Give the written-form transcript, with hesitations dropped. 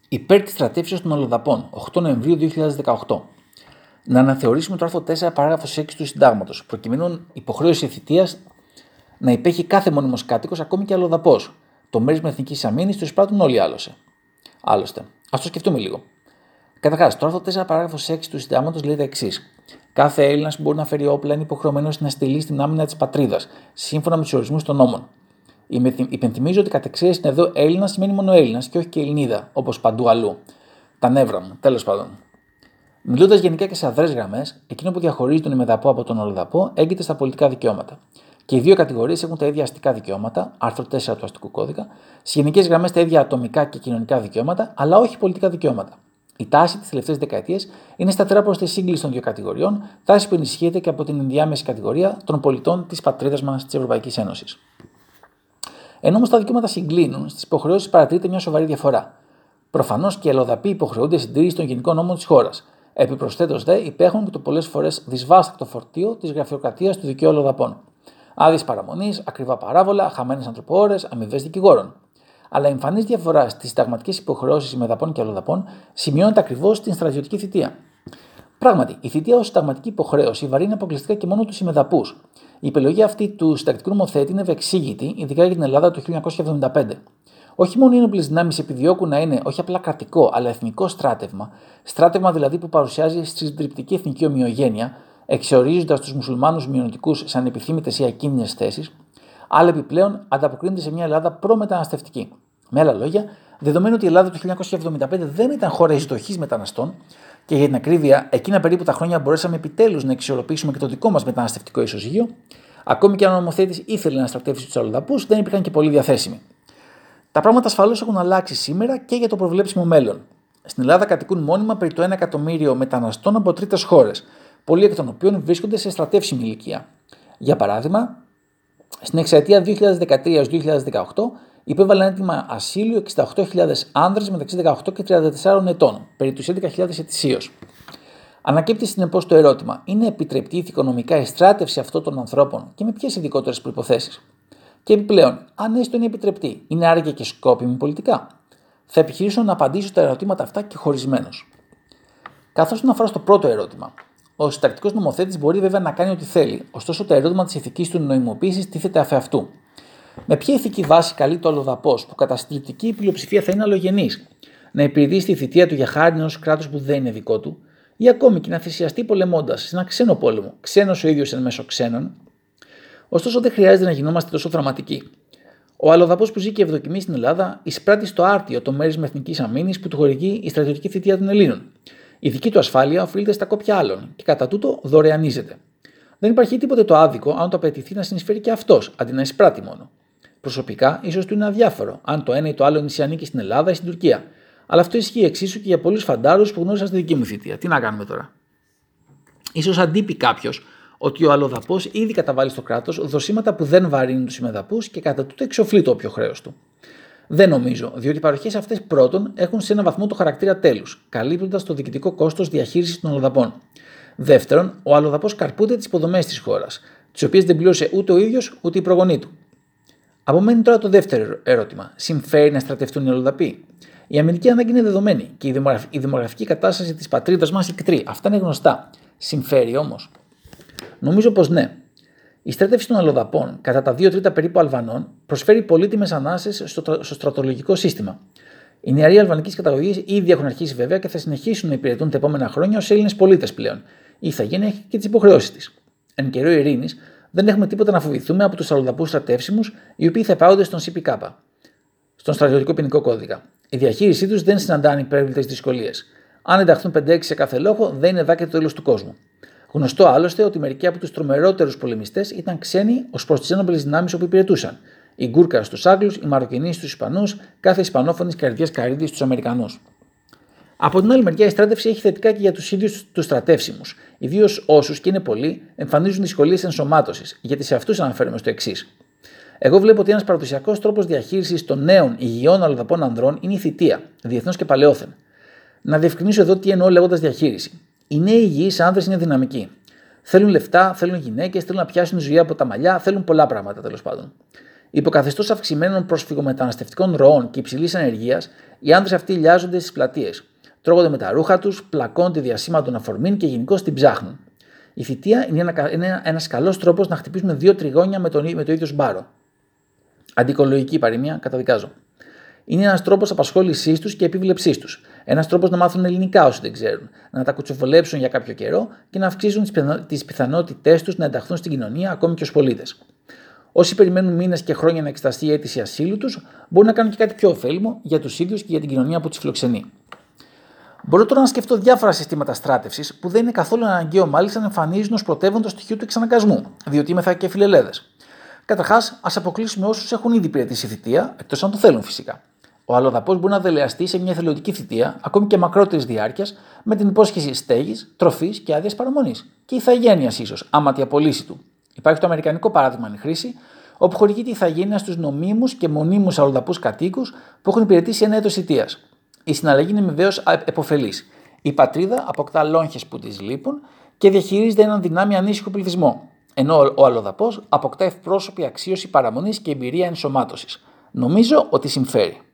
Υπέρ της στρατεύσεως των αλλοδαπών, 8 Νοεμβρίου 2018. Να αναθεωρήσουμε το άρθρο 4, παράγραφος 6 του Συντάγματος, προκειμένου υποχρέωση θητείας να υπέχει κάθε μόνιμος κάτοικος, ακόμη και αλλοδαπός. Το μέρισμα εθνικής αμήνης το εισπράττουν όλοι άλλωστε. Ας το σκεφτούμε λίγο. Καταρχάς, το άρθρο 4, παράγραφος 6 του Συντάγματος λέει τα εξής. Κάθε Έλληνας που μπορεί να φέρει όπλα είναι υποχρεωμένος να στελεί στην άμυνα της πατρίδας, σύμφωνα με τους ορισμούς των νόμων. Υπενθυμίζω ότι κατ' εξαίρεση εδώ Έλληνα σημαίνει μόνο Έλληνας και όχι και Ελληνίδα, όπως παντού αλλού. Τα νεύρα μου, τέλος πάντων. Μιλώντας γενικά και σε αδρές γραμμές, εκείνο που διαχωρίζει τον ημεδαπό από τον αλλοδαπό έγκυται στα πολιτικά δικαιώματα. Και οι δύο κατηγορίες έχουν τα ίδια αστικά δικαιώματα, άρθρο 4 του αστικού κώδικα, σε γενικές γραμμές τα ίδια ατομικά και κοινωνικά δικαιώματα, αλλά όχι πολιτικά δικαιώματα. Η τάση τις τελευταίες δεκαετίες είναι σταθερά προς τη σύγκληση των δύο κατηγοριών, τάση που ενισχύεται και από την ενδιάμεση κατηγορία των πολιτών της πατρίδας μας της Ευρωπαϊκής Ένωσης. Ενώ όμως τα δικαιώματα συγκλίνουν, στις υποχρεώσεις παρατηρείται μια σοβαρή διαφορά. Προφανώς και οι αλλοδαποί υποχρεούνται συντήρηση των γενικών νόμων της χώρας. Επιπροσθέτως δε υπέχουν και το πολλές φορές δυσβάστακτο φορτίο της γραφειοκρατίας του δικαίου αλλοδαπών. Άδειες παραμονής, ακριβά παράβολα, χαμένες ανθρωποώρες, αμοιβές δικηγόρων. Αλλά η εμφανής διαφορά στις συνταγματικές υποχρεώσεις ημεδαπών και αλλοδαπών σημειώνεται ακριβώς στην στρατιωτική θητεία. Πράγματι, η θητεία ως συνταγματική υποχρέωση βαρύνει αποκλειστικά και μόνο τους ημεδαπούς. Η επιλογή αυτή του συντακτικού νομοθέτη είναι ευεξήγητη, ειδικά για την Ελλάδα του 1975. Όχι μόνο οι ένοπλες δυνάμεις επιδιώκουν να είναι όχι απλά κρατικό, αλλά εθνικό στράτευμα δηλαδή που παρουσιάζει συντριπτική εθνική ομοιογένεια, εξορίζοντας τους μουσουλμάνους μειονοτικούς σαν επιθύμητες ή ακίνδυνες θέσεις, αλλά επιπλέον ανταποκρίνεται σε μια Ελλάδα προμεταναστευτική. Με άλλα λόγια, δεδομένου ότι η Ελλάδα του 1975 δεν ήταν χώρα εισδοχής μεταναστών, και για την ακρίβεια, εκείνα περίπου τα χρόνια μπορέσαμε επιτέλους να εξορροπήσουμε και το δικό μας μεταναστευτικό ισοζύγιο, ακόμη και αν ο νομοθέτης ήθελε να στρατεύσει τους αλλοδαπούς, δεν υπήρχαν και πολλοί διαθέσιμοι. Τα πράγματα ασφαλώς έχουν αλλάξει σήμερα και για το προβλέψιμο μέλλον. Στην Ελλάδα κατοικούν μόνιμα περί το 1 εκατομμύριο μεταναστών από τρίτες χώρες, πολλοί εκ των οποίων βρίσκονται σε στρατεύσιμη ηλικία. Για παράδειγμα, στην εξαετία 2013-2018 υπέβαλαν έτοιμα ασύλου 68.000 άνδρες μεταξύ 18 και 34 ετών, περί τους 11.000 ετησίως. Ανακύπτει συνεπώς το ερώτημα: είναι επιτρεπτή οικονομικά η στράτευση αυτών των ανθρώπων και με ποιες ειδικότερες προϋποθέσεις? Και επιπλέον, αν έστω είναι επιτρεπτή, είναι άραγε και σκόπιμη πολιτικά? Θα επιχειρήσω να απαντήσω τα ερωτήματα αυτά και χωρισμένως. Καθώς τον αφορά στο πρώτο ερώτημα, ο συντακτικός νομοθέτης μπορεί βέβαια να κάνει ό,τι θέλει, ωστόσο το ερώτημα της ηθικής του νοημοποίησης τίθεται αφ' αυτού. Με ποια ηθική βάση καλεί το αλλοδαπός, που κατά συντριπτική πλειοψηφία θα είναι αλλογενής, να υπηρετήσει τη θητεία του για χάρη ενός κράτους που δεν είναι δικό του, ή ακόμη και να θυσιαστεί πολεμώντας σε ένα ξένο πόλεμο, ξένος ο ίδιος εν μέσω ξένων? Ωστόσο, δεν χρειάζεται να γινόμαστε τόσο δραματικοί. Ο αλλοδαπός που ζει και ευδοκιμεί στην Ελλάδα εισπράττει στο άρτιο το μέρισμα εθνικής αμήνης που του χορηγεί η στρατιωτική θητεία των Ελλήνων. Η δική του ασφάλεια οφείλεται στα κόπια άλλων και κατά τούτο δωρεανίζεται. Δεν υπάρχει τίποτε το άδικο αν το απαιτηθεί να συνεισφέρει και αυτός, αντί να εισπράττει μόνο. Προσωπικά, ίσως του είναι αδιάφορο αν το ένα ή το άλλο νησί ανήκει στην Ελλάδα ή στην Τουρκία. Αλλά αυτό ισχύει εξίσου και για πολλούς φαντάρους που γνώρισαν στη δική μου θητεία. Τι να κάνουμε τώρα? Ίσως αντίπει κάποιος ότι ο αλλοδαπός ήδη καταβάλει στο κράτος δοσήματα που δεν βαρύνουν τους ημεδαπούς και κατά τούτο εξοφλεί το όποιο χρέος του. Δεν νομίζω, διότι οι παροχές αυτές πρώτον έχουν σε έναν βαθμό το χαρακτήρα τέλους, καλύπτοντας το διοικητικό κόστος διαχείρισης των αλλοδαπών. Δεύτερον, ο αλλοδαπός καρπούται τις υποδομές της χώρας, τις οποίες δεν πλήρωσε ούτε ο ίδιος ούτε η προγονή του. Απομένει τώρα το δεύτερο ερώτημα: συμφέρει να στρατευτούν οι αλλοδαποί? Η αμυντική ανάγκη είναι δεδομένη και η δημογραφική κατάσταση της πατρίδας μας ικτρεί. Αυτά είναι γνωστά. Συμφέρει όμως? Νομίζω πως ναι. Η στράτευση των αλλοδαπών, κατά τα 2 τρίτα περίπου Αλβανών, προσφέρει πολύτιμες ανάσες στο στρατολογικό σύστημα. Οι νεαροί αλβανικής καταγωγής ήδη έχουν αρχίσει βέβαια και θα συνεχίσουν να υπηρετούν τα επόμενα χρόνια ως Έλληνες πολίτες πλέον. Η ηθαγένεια έχει και τις υποχρεώσεις της. Εν καιρό ειρήνης, δεν έχουμε τίποτα να φοβηθούμε από τους αλλοδαπούς στρατεύσιμους, οι οποίοι θα επάγονται στον ΣΥΠΚ, στον στρατιωτικό ποινικό κώδικα. Η διαχείρισή τους δεν συναντά ανυπέρβλητες δυσκολίες. Αν ενταχθούν 5-6 σε κάθε λόγο, δεν είναι δάκρυ το τέλος του κόσμου. Γνωστό άλλωστε ότι μερικοί από τους τρομερότερους πολεμιστές ήταν ξένοι ως προς τις ένοπλες δυνάμεις όπου υπηρετούσαν. Οι Γκούρκας στους Άγγλους, οι Μαροκινοί στους Ισπανούς, κάθε Ισπανόφωνης καρδιάς Καρύδης στους Αμερικανούς. Από την άλλη μεριά, η στράτευση έχει θετικά και για τους ίδιους τους στρατεύσιμους, ιδίως όσους, και είναι πολλοί, εμφανίζουν δυσκολίες ενσωμάτωσης, γιατί σε αυτούς αναφέρομαι στο εξής. Εγώ βλέπω ότι ένας παραδοσιακός τρόπος διαχείρισης των νέων υγιών αλλοδαπών ανδρών είναι η θητεία, διεθνώς και παλαιόθεν. Να διευκρινίσω εδώ τι εννοώ λέγοντας διαχείριση. Οι νέοι υγιείς άνδρες είναι δυναμικοί. Θέλουν λεφτά, θέλουν γυναίκες, θέλουν να πιάσουν τη ζωή από τα μαλλιά, θέλουν πολλά πράγματα τέλος πάντων. Υποκαθεστώς αυξημένων προσφυγομεταναστευτικών ροών και υψηλής ανεργίας, οι άνδρες αυτοί λιάζονται στις πλατείες. Τρώγονται με τα ρούχα τους, πλακώνται διασύμματον αφορμήν και γενικώς την ψάχνουν. Η θητεία είναι ένας καλός τρόπος να χτυπήσουμε 2 τριγώνια με το ίδιο σπάρο. Αντικολογική παροιμία, καταδικάζω. Είναι ένας τρόπος απασχόλησής τους και επίβλεψής τους. Ένας τρόπος να μάθουν ελληνικά όσοι δεν ξέρουν, να τα κουτσοβολέψουν για κάποιο καιρό και να αυξήσουν τις πιθανότητές τους να ενταχθούν στην κοινωνία ακόμη και ως πολίτες. Όσοι περιμένουν μήνες και χρόνια να εξεταστεί η αίτηση ασύλου τους, μπορούν να κάνουν και κάτι πιο ωφέλιμο για τους ίδιους και για την κοινωνία που τους φιλοξενεί. Μπορώ τώρα να σκεφτώ διάφορα συστήματα στράτευσης που δεν είναι καθόλου αναγκαίο μάλιστα να εμφανίζουν ως πρωτεύον στοιχείο του εξαναγκασμού, διότι είμαι και φιλελέδες. Καταρχάς, ας αποκλείσουμε όσους έχουν ήδη υπηρετήσει θητεία, εκτός αν το θέλουν φυσικά. Ο αλλοδαπός μπορεί να δελεαστεί σε μια εθελοντική θητεία, ακόμη και μακρότερης διάρκειας, με την υπόσχεση στέγης, τροφής και άδειας παραμονής. Και ηθαγένειας ίσως, άμα τη απολύση του. Υπάρχει το αμερικανικό παράδειγμα εν χρήση, όπου χορηγείται η ηθαγένεια στους νομίμους και μονίμους αλλοδαπούς κατοίκους που έχουν υπηρετήσει ένα έτος θητείας. Η συναλλαγή είναι βεβαίως επωφελής. Η πατρίδα αποκτά λόγχες που της λείπουν και διαχειρίζεται έναν δυνάμει ανήσυχο πληθυσμό. Ενώ ο αλλοδαπός αποκτά ευπρόσωπη αξίωση παραμονής και εμπειρία ενσωμάτωσης. Νομίζω ότι συμφέρει.